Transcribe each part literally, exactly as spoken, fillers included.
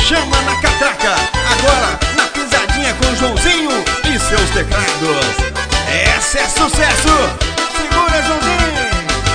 chama na catraca. Agora na pisadinha com Joãozinho e seus teclados. Esse é sucesso. Segura, Joãozinho.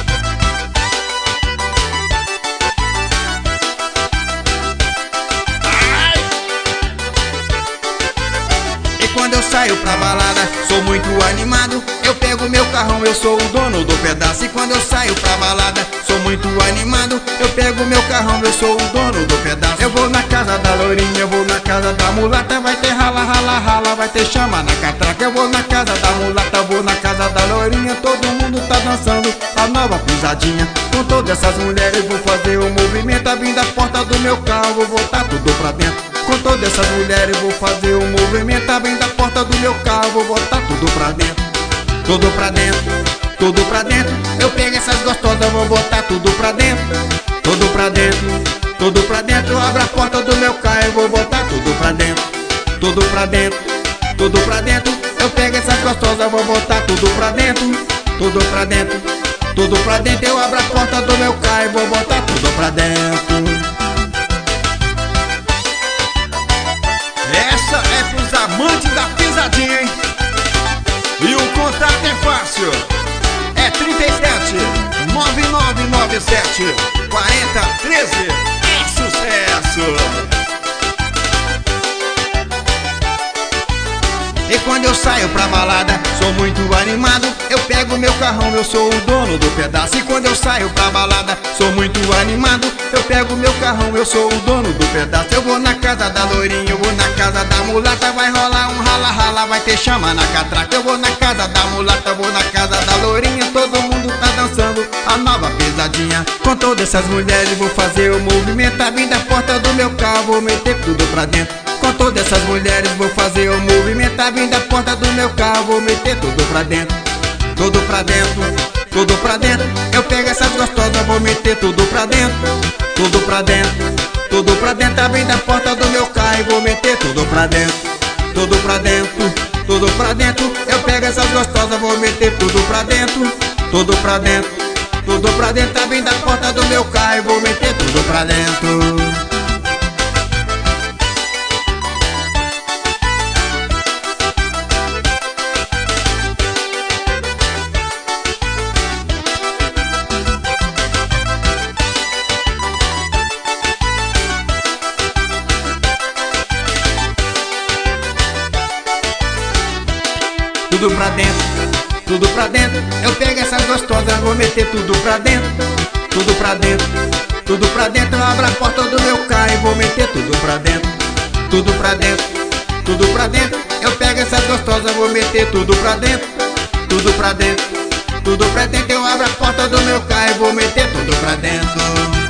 Quando eu saio pra balada, sou muito animado. Eu pego meu carrão, eu sou o dono do pedaço. E quando eu saio pra balada, sou muito animado. Eu pego meu carrão, eu sou o dono do pedaço. Eu vou na casa da loirinha, eu vou na casa da mulata. Vai ter rala, rala, rala, vai ter chama na catraca. Eu vou na casa da mulata, vou na casa da loirinha. Todo mundo tá dançando a nova pisadinha. Com todas essas mulheres vou fazer o movimento. Abrindo a porta do meu carro, vou botar tudo pra dentro. Com todas essas mulheres vou fazer um movimento. Abrindo a porta do meu carro, vou botar tudo pra dentro. Tudo pra dentro, tudo pra dentro. Eu pego essas gostosas, vou botar tudo pra dentro. Tudo pra dentro, tudo pra dentro. Eu abro a porta do meu carro e vou botar tudo pra dentro. Tudo pra dentro, tudo pra dentro. Eu pego essas gostosas, vou botar tudo pra dentro. Tudo pra dentro, tudo pra dentro. Eu abro a porta do meu carro e vou botar tudo pra dentro. Essa é pros amantes da pisadinha, hein? E o contato é fácil. É trinta e sete, nove nove nove sete, quarenta, treze. É sucesso! E quando eu saio pra balada, sou muito animado. Eu pego meu carrão, eu sou o dono do pedaço. E quando eu saio pra balada, sou muito animado. Eu pego meu carrão, eu sou o dono do pedaço. Eu vou na casa da loirinha, eu vou na casa da mulata. Vai rolar um rala-rala, vai ter chama na catraca. Eu vou na casa da mulata, vou na casa da loirinha. Todo mundo tá dançando a nova pisadinha. Com todas essas mulheres vou fazer o movimento. Abrindo a porta do meu carro, vou meter tudo pra dentro. Com todas essas mulheres vou fazer o movimento. Abrindo a porta do meu carro, vou meter tudo pra dentro. Tudo pra dentro, tudo pra dentro. Eu pego essas gostosas, vou meter tudo pra dentro. Tudo pra dentro, tudo pra dentro. Abrindo a porta do meu carro e vou meter tudo pra dentro. Tudo pra dentro, tudo pra dentro. Eu pego essas gostosas, vou meter tudo pra dentro. Tudo pra dentro, tudo pra dentro. Abrindo a porta do meu carro e vou meter tudo pra dentro. Tudo pra dentro, tudo pra dentro. Eu pego essas gostosas, vou meter tudo pra dentro. Tudo pra dentro, tudo pra dentro. Eu abro a porta do meu carro e vou meter tudo pra dentro. Tudo pra dentro, tudo pra dentro. Eu pego essas gostosas, vou meter tudo pra dentro. Tudo pra dentro, tudo pra dentro. Eu abro a porta do meu carro e vou meter tudo pra dentro.